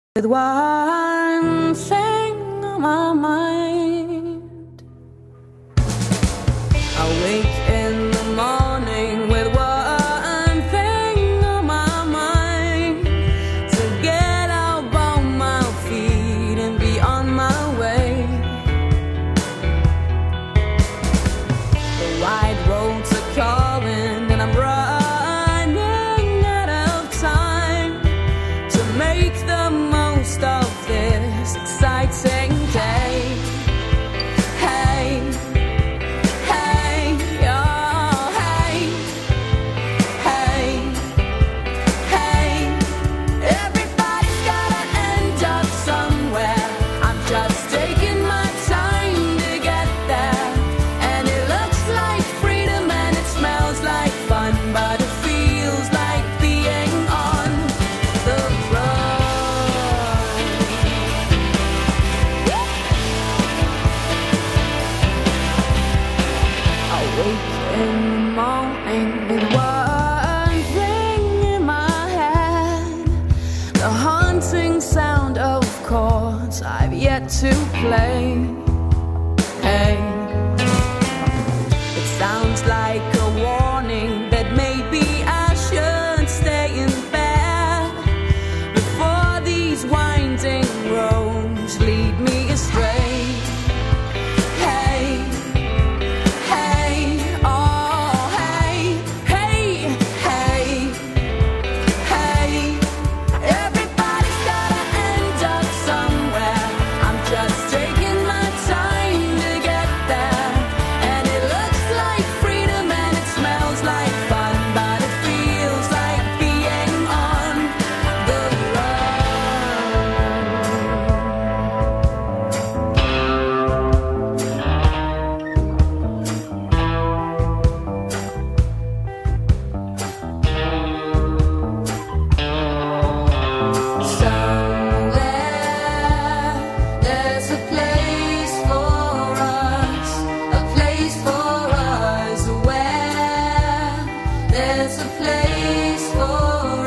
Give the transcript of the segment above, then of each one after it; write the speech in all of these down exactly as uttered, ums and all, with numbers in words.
with one thing on my mind. I wake in the morning with one thing on my mind, to get up on my feet and be on my way. The wide roads are calling and I'm running out of time to make the most of this exciting day. Hey, hey, oh, hey, hey, hey. Everybody's gotta end up somewhere. I'm just taking my time to get there. And it looks like freedom and it smells like fun, but it feels like being on the road. I wake in the morning with one thing in my head, the haunting sound of chords I've yet to play. Hey, it sounds like a warning that maybe I should stay in bed before these winding roads lead me astray. Hey, hey, oh, hey, hey, hey, hey. Everybody's gotta end up somewhere. I'm just taking my time to get there. And it looks like freedom and it smells like fun, but it feels like being on the Somewhere there's a place for us, a place for us. Where there's a place for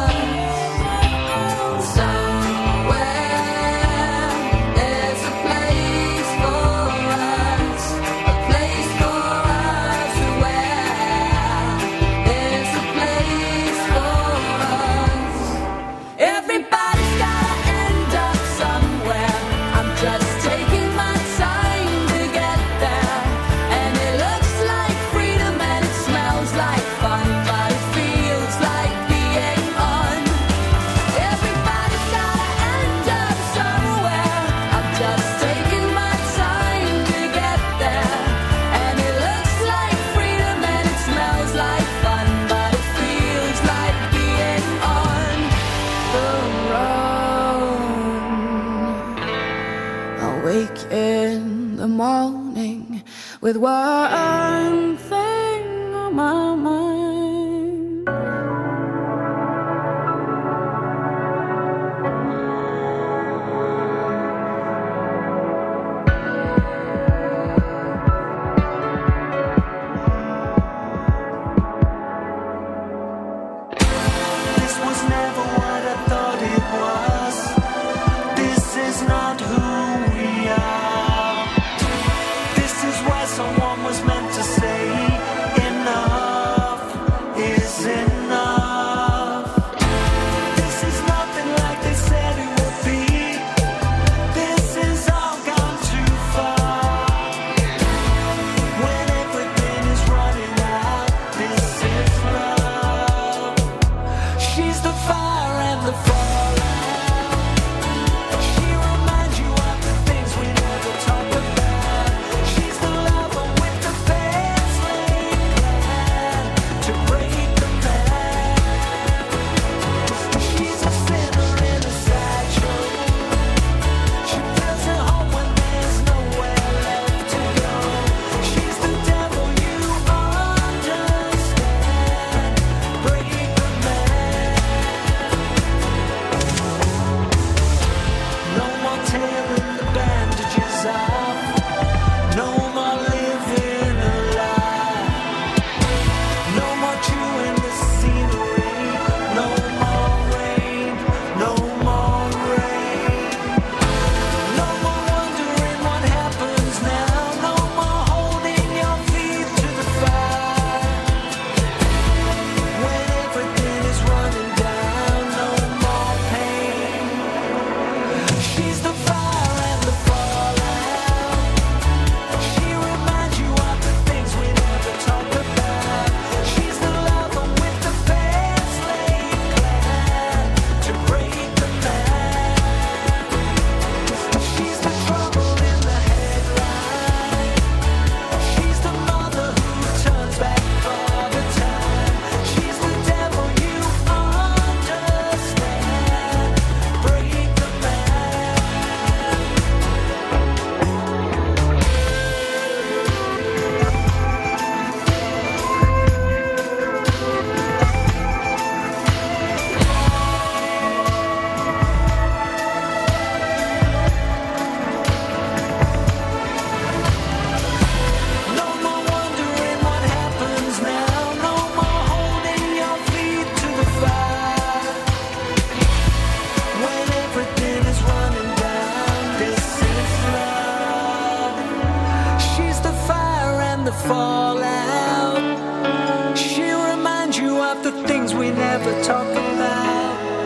us. Somewhere there's a place for us, a place for us. Where there's a place for us. Everybody's gotta end up somewhere. I'm just taking my time to get there. And it looks like freedom and it smells like fun, but it feels like being on. Everybody's gotta end up somewhere. I'm just taking my time to get there. And it looks like freedom and it smells like fun, but it feels like being on the road. Awake in the morning with one thing on my mind. This was never what I thought it was. This is not who we are. This is why someone was meant to say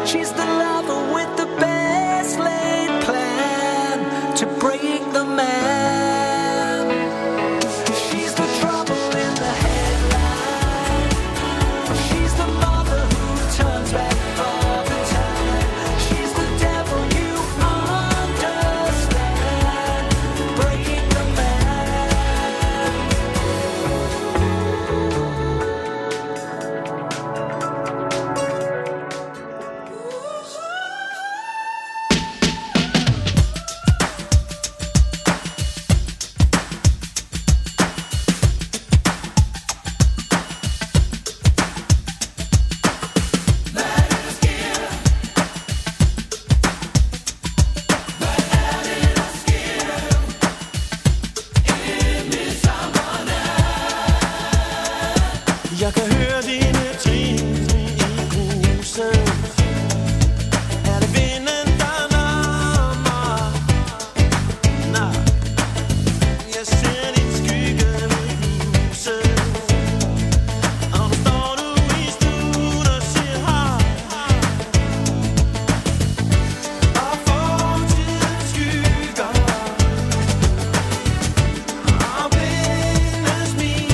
She's the lover with the best laid plan to break the man. She's the trouble in the headline. She's the mother who turns back for the time. She's the devil you understand. Break the man. Jeg kan høre dine trin i gruset. Er det vinden, der nærmer? Nej, jeg ser din skygge ved huset. Og nu står du i stuen og siger hej. Og fortidens skygger og blinde smil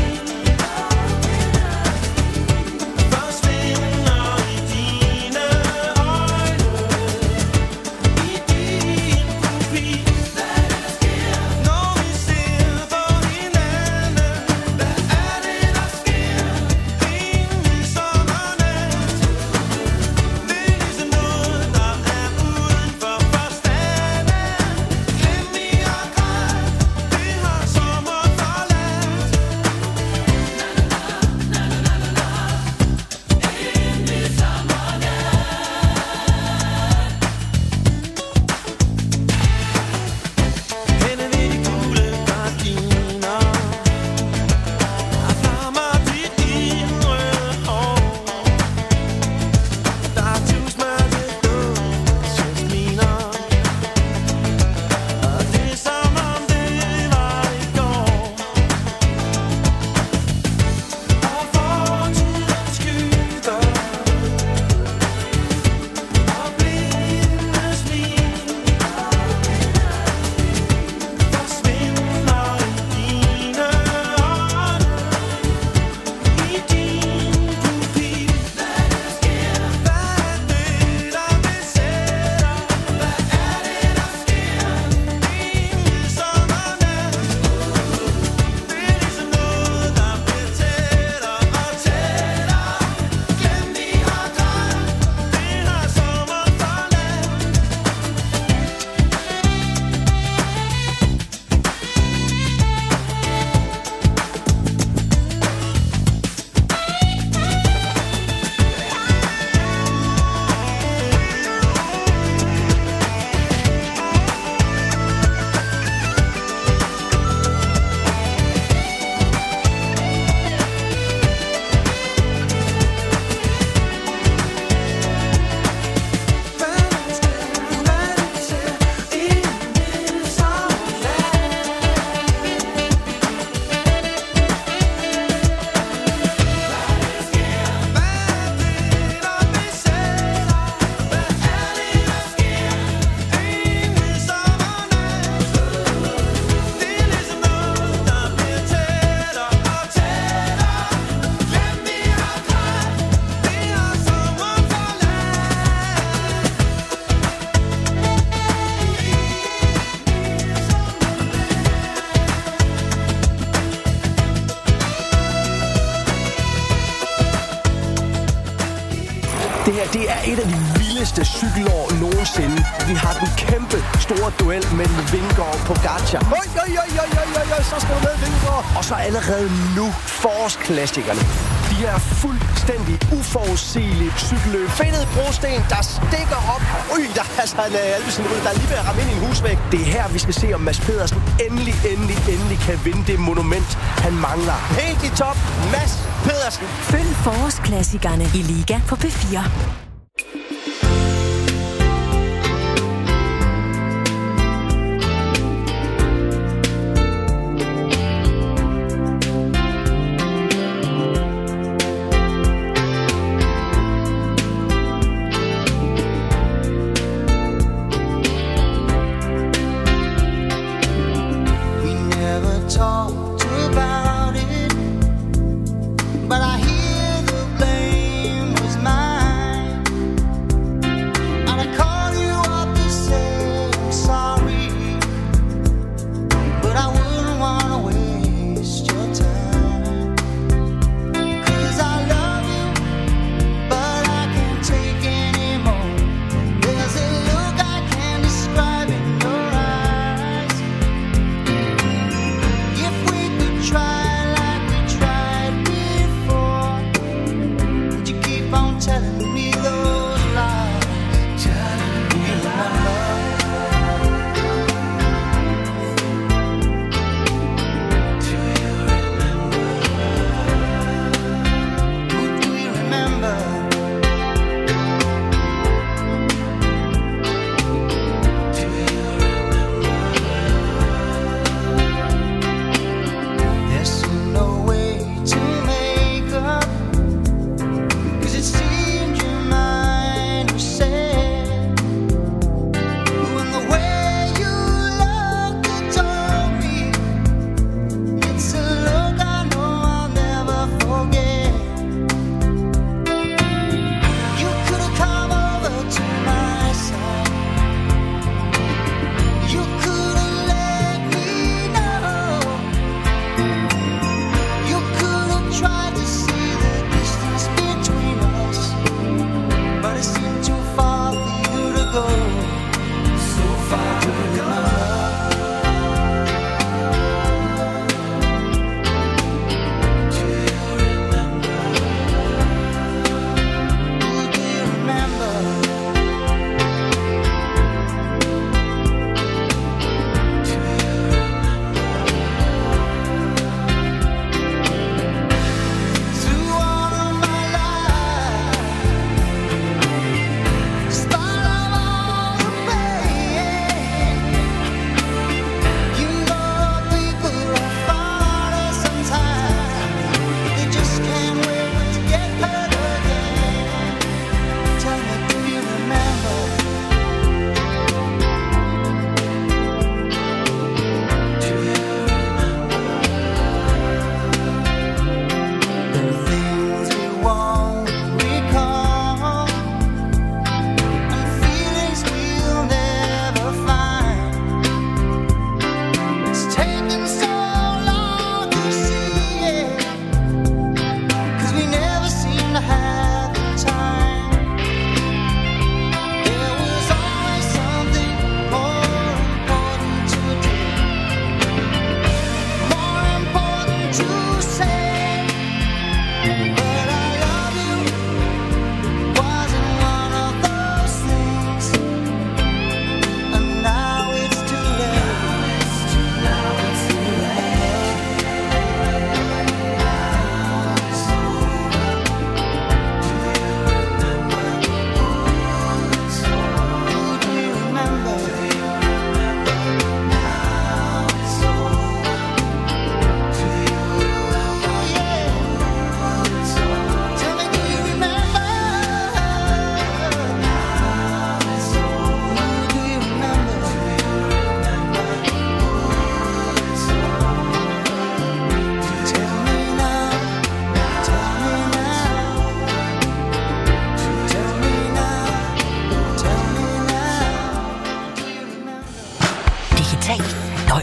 forsvinder i dine øjne, i din kopi. Hvad er det, der sker, når vi ser på hinanden? Hvad er det, der sker en midsommernat? Det er ligesom noget, der er uden for forstanden. Glem i og græd, det har sommer forladt. Hende ved de gule gardiner, der flammer dit indrøde hår. Der er tusmørte duft jasminer, og det er som om det var i går. Og fortidens skygger og blinde smil forsvinder i dine øjne, i din kopi. Hvad er det, der sker? Hvad er det, der besætter? Hvad er det, der sker en midsommernat? Det er ligesom noget, der bliver tættere og tættere. Glem de har græd, det har sommer forladt. Det her, det er et af de vildeste cykelår nogensinde. Vi har den kæmpe store duel mellem Vingegaard og Pogačar. Oj, oj, oj, oj, oj, oj, oj, så skal du med, Vingegaard. Og så allerede nu forårsklassikerne. De her fuldstændig uforudsigelige cykelløb. Fedtet brosten, der stikker op. Øj, der er altså en uh, Alpecin ryg, der er lige ved at ramme ind i en husvæg. Det er her, vi skal se, om Mads Pedersen endelig, endelig, endelig kan vinde det monument, han mangler. Helt i top, Mads Pedersen. Følg forårsklassikerne i Liga på P fire.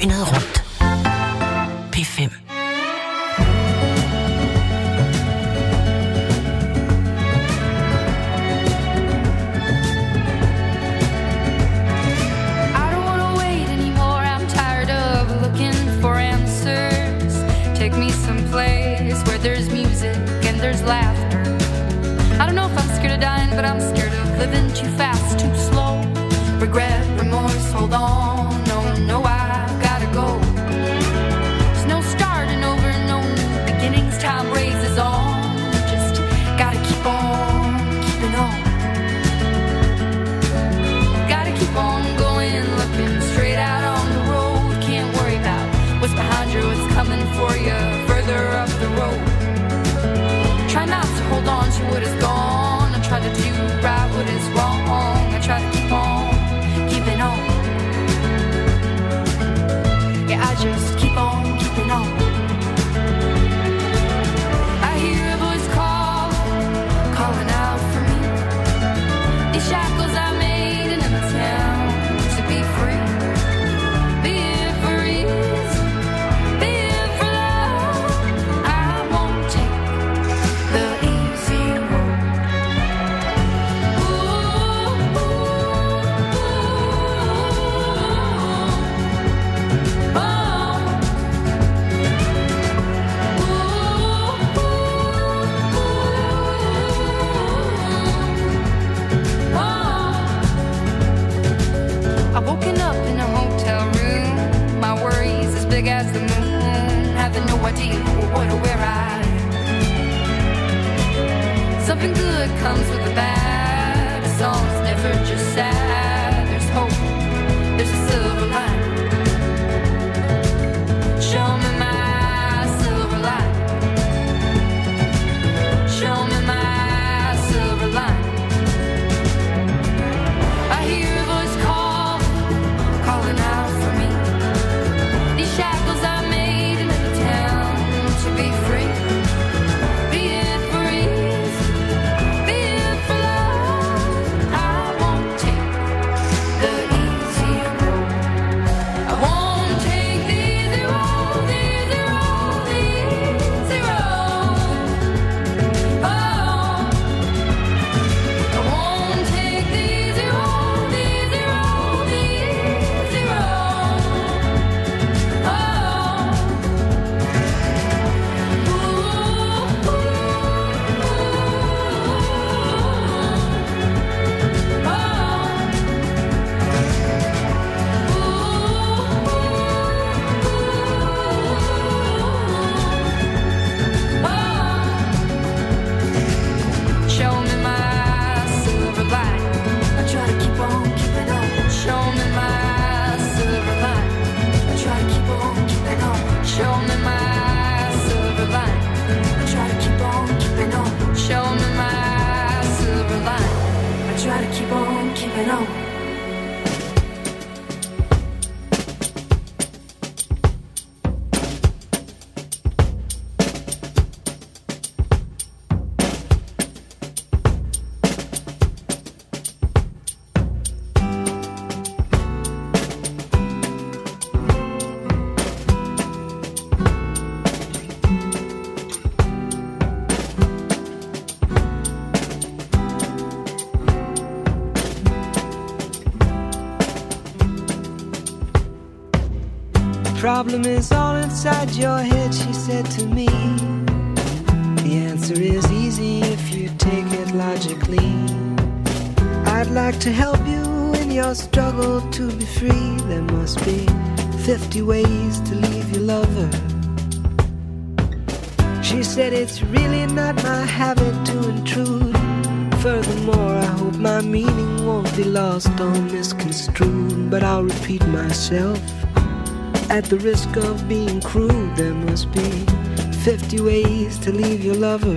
døgnet rundt. P fem. Where there's music and there's laughter. I don't know if I'm scared of dying, but I'm scared of living too fast, too slow. Regret, remorse, hold on. No, no, I gotta go. There's no starting over, no new beginnings. Time raises on. Just gotta keep on keeping on. Gotta keep on going, looking straight out on the road. Can't worry about what's behind you, what's coming for you further up the road. Try not to hold on to what is gone. I try to do right what is wrong. I try to keep on keeping on. Yeah, I just keep on keeping on. I hear a voice call, calling out for me. These shackles I made in a town to be free. Be it for ease, be it for love. I won't take the easy road. Ooh, ooh, ooh, oh. I've woken up in a hotel room. My worries as big as the moon. Having no idea what or where I am. Something good comes with the bad. A song's never just sad. There's hope, there's a silver line. Show me my silver line. Show me my silver line. I hear a voice call, calling out for me. These shackles I made in a town to be free. Be it for ease, be it for love. I won't take the easy road. I won't take the easy road, the easy road, the easy road. Oh, I won't take the easy road, the easy road, the easy road. Oh, ooh, ooh, ooh, show me my silver line. I try to keep on keeping on. Show me my silver line. I try to keep on keeping on. Show me my silver line. I try to keep on keeping on. Show me my silver line. I try to keep on keeping on. Problem is all inside your head, she said to me. The answer is easy if you take it logically. I'd like to help you in your struggle to be free. There must be fifty ways to leave your lover. She said it's really not my habit to intrude. Furthermore, I hope my meaning won't be lost or misconstrued. But I'll repeat myself. At the risk of being crude, there must be fifty ways to leave your lover.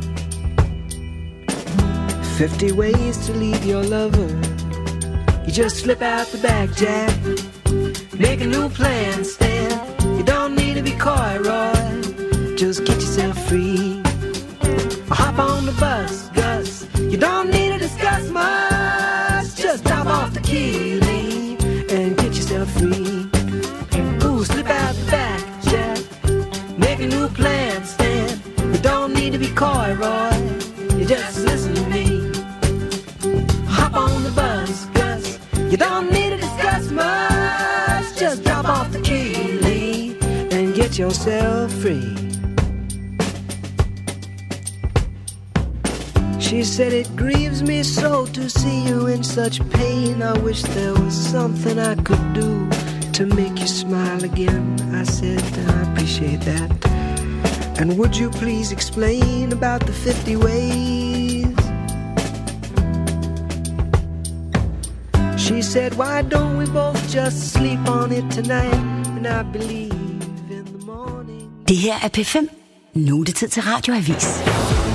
Fifty ways to leave your lover. You just slip out the back, Jack. Make a new plan, Stan. You don't need to be coy, Roy. Just get yourself free. Or hop on the bus, Gus. You don't need to discuss much. Just drop off the key, leave, and get yourself free. Ooh, coy, Roy. You just listen to me. Hop on the bus, Gus. You don't need to discuss much. Just drop off the key, Lee, and get yourself free. She said, it grieves me so to see you in such pain. I wish there was something I could do to make you smile again. I said, I appreciate that. And would you please explain about the fifty ways? She said, why don't we both just sleep on it tonight? And I believe in the morning. Det her er P fem. Nu er det tid til Radioavis.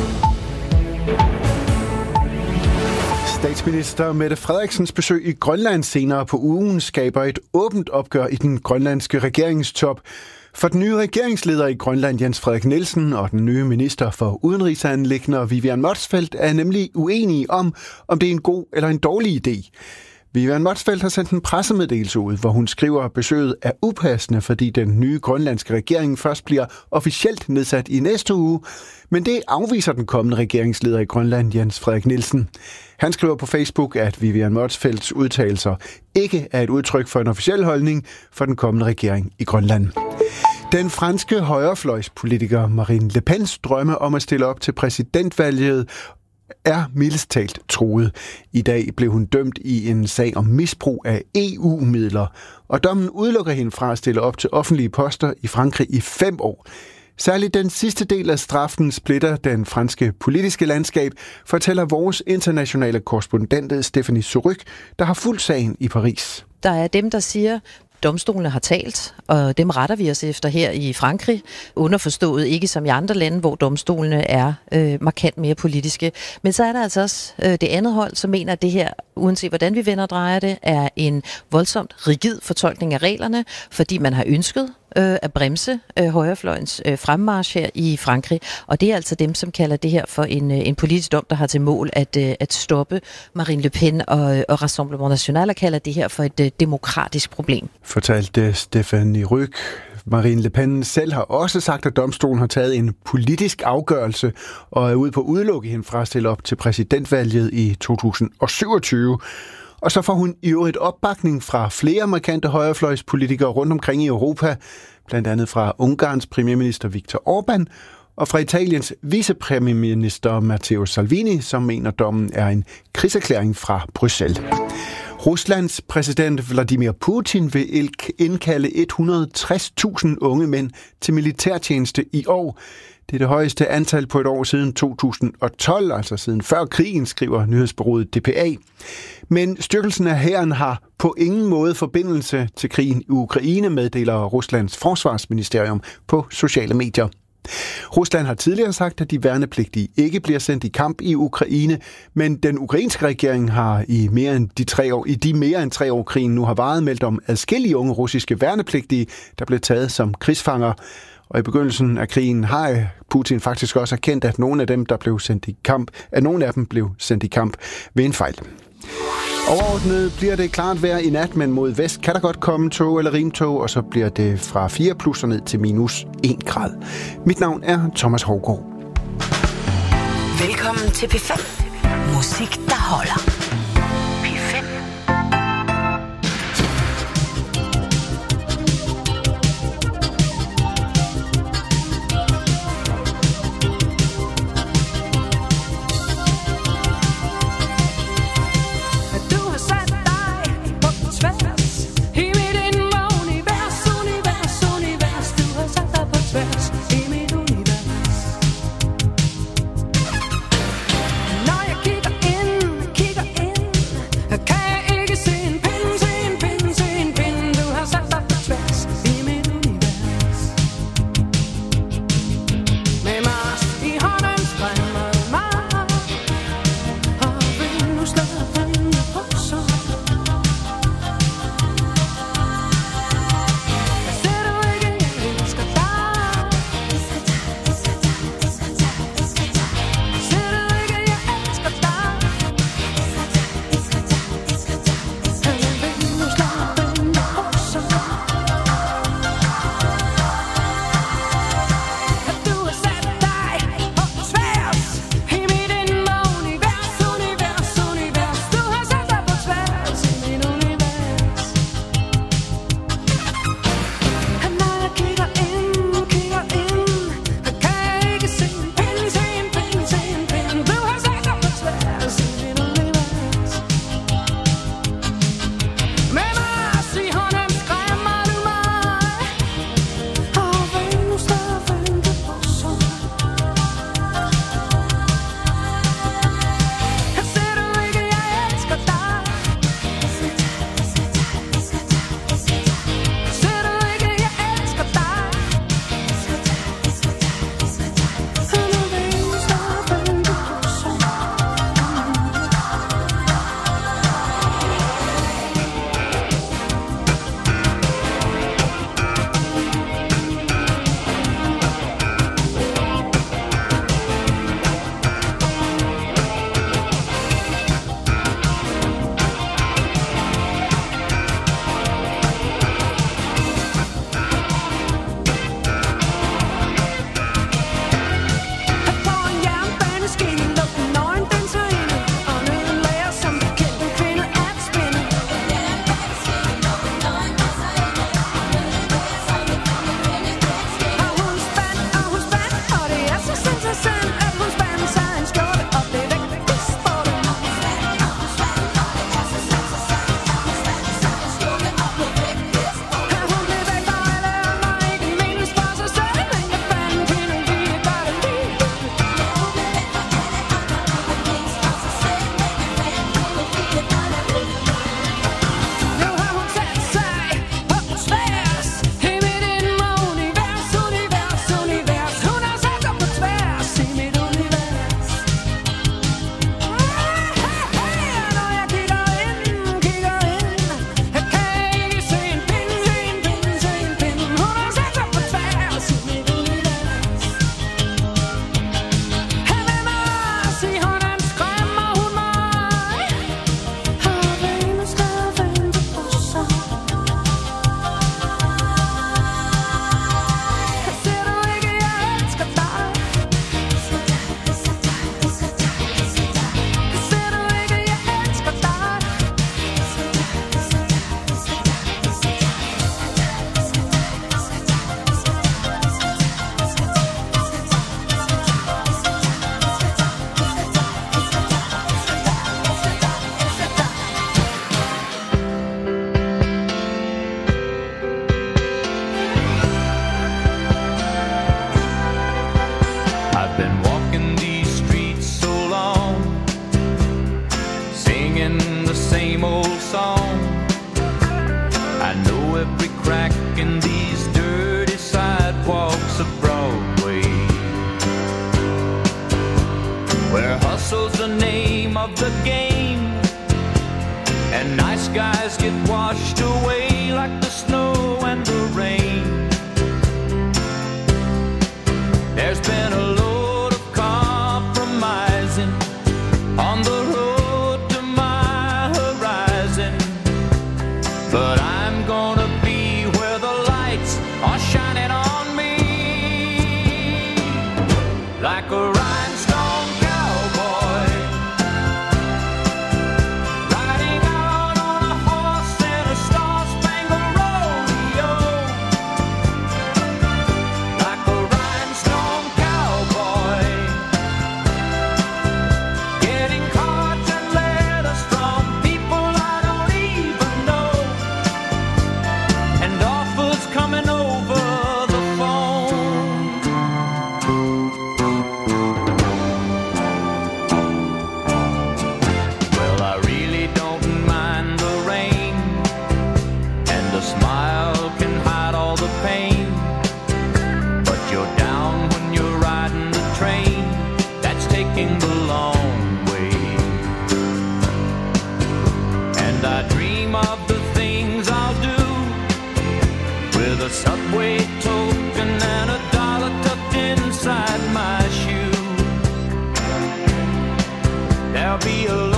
Statsminister Mette Frederiksens besøg i Grønland senere på ugen skaber et åbent opgør i den grønlandske regeringstop. For den nye regeringsleder i Grønland, Jens Frederik Nielsen, og den nye minister for udenrigsanliggender, Vivian Motzfeldt, er nemlig uenige om, om det er en god eller en dårlig idé. Vivian Motzfeldt har sendt en pressemeddelelse ud, hvor hun skriver, at besøget er upassende, fordi den nye grønlandske regering først bliver officielt nedsat i næste uge. Men det afviser den kommende regeringsleder i Grønland, Jens Frederik Nielsen. Han skriver på Facebook, at Vivian Motzfeldts udtalelser ikke er et udtryk for en officiel holdning for den kommende regering i Grønland. Den franske højrefløjspolitiker Marine Le Pens drømme om at stille op til præsidentvalget er mildest talt truet. I dag blev hun dømt i en sag om misbrug af E U-midler, og dommen udelukker hende fra at stille op til offentlige poster i Frankrig i fem år. Særligt den sidste del af straffen splitter den franske politiske landskab, fortæller vores internationale korrespondent Stephanie Suryk, der har fulgt sagen i Paris. Der er dem, der siger, domstolene har talt, og dem retter vi os efter her i Frankrig. Underforstået ikke som i andre lande, hvor domstolene er øh, markant mere politiske. Men så er der altså også øh, det andet hold, som mener, at det her, uanset hvordan vi vender og drejer det, er en voldsomt rigid fortolkning af reglerne, fordi man har ønsket øh, at bremse øh, højrefløjens øh, fremmarch her i Frankrig. Og det er altså dem, som kalder det her for en, øh, en politisk dom, der har til mål at, øh, at stoppe Marine Le Pen og, og Rassemblement National, og kalder det her for et øh, demokratisk problem. Fortalte Stephanie Ryk. Marine Le Pen selv har også sagt, at domstolen har taget en politisk afgørelse og er ude på at udelukke hende fra at stille op til præsidentvalget i to tusind og syvogtyve. Og så får hun i øvrigt opbakning fra flere markante højrefløjspolitikere rundt omkring i Europa, blandt andet fra Ungarns premierminister Viktor Orbán og fra Italiens vicepremierminister Matteo Salvini, som mener, at dommen er en krigserklæring fra Bruxelles. Ruslands præsident Vladimir Putin vil indkalde et hundrede og tres tusind unge mænd til militærtjeneste i år. Det er det højeste antal på et år siden to tusind og tolv, altså siden før krigen, skriver nyhedsbureauet D P A. Men styrkelsen af hæren har på ingen måde forbindelse til krigen i Ukraine, meddeler Ruslands forsvarsministerium på sociale medier. Rusland har tidligere sagt, at de værnepligtige ikke bliver sendt i kamp i Ukraine, men den ukrainske regering har i mere end de tre år, i de mere end tre år krigen nu har varet, meldt om adskillige unge russiske værnepligtige, der blev taget som krigsfanger. Og i begyndelsen af krigen har Putin faktisk også erkendt, at nogle af dem, der blev sendt i kamp, at nogle af dem blev sendt i kamp ved en fejl. Overordnet bliver det klart vejr i nat, men mod vest kan der godt komme tog eller rimtog, og så bliver det fra fire plusser ned til minus en grad. Mit navn er Thomas Hovgaard. Velkommen til P fem. Musik, der holder. P fem. Når jeg kigger ind, kigger the same old song. I know every crack in these dirty sidewalks of Broadway, where hustle's the name of the game, and nice guys get washed away like the snow and the rain. There's been a load of compromising on the road to my horizon, but I'm gonna be where the lights are shining on me, like a rhinestone cowboy, riding out on a horse in a star-spangled rodeo, like a rhinestone cowboy, getting cards and letters from people I don't even know, and offers coming over the phone. Well, I really don't mind the rain, and the smile can hide all the pain, but you're down when you're riding the train that's taking the long way. And I dream of the things I'll do with a subway token and a dollar tucked inside my shoe. There'll be a